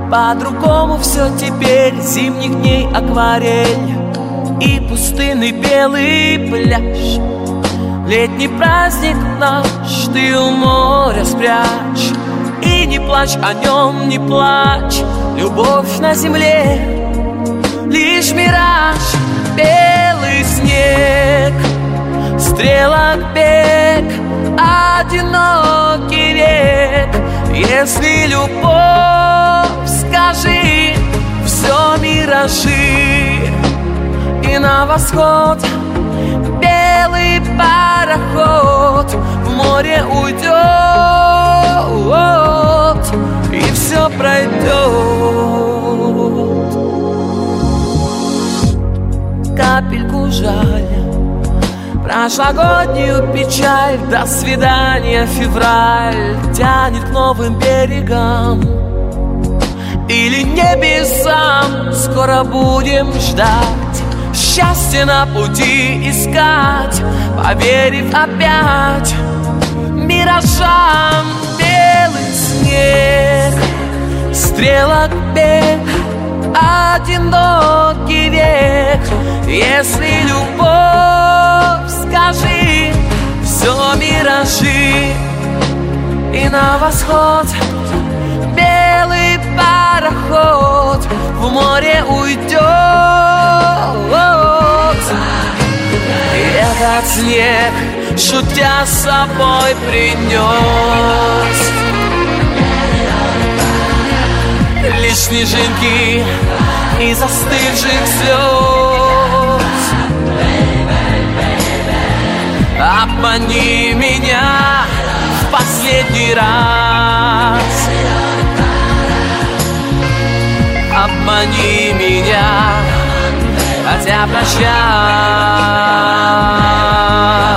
По-другому все теперь, зимних дней акварель и пустынный белый пляж. Летний праздник наш ты у моря спрячь. И не плачь о нем, не плачь. Любовь на земле лишь мираж. Белый снег, стрелок бег, одинокий век. Если любовь, скажи, все миражи. И на восход белый пароход в море уйдет, и все пройдет. Капельку жаль, прошлогоднюю печаль. До свидания, февраль тянет к новым берегам или небесам. Скоро будем ждать, счастье на пути искать, поверив опять миражам. Белый снег, стрелок бег, одинокий век. Если любовь, скажи, все миражи. И на восход белый пароход в море уйдет. И этот снег, шутя с собой, принес лишь снежинки и застывших слез. Обмани меня в последний раз, обмани меня, хотя прощай.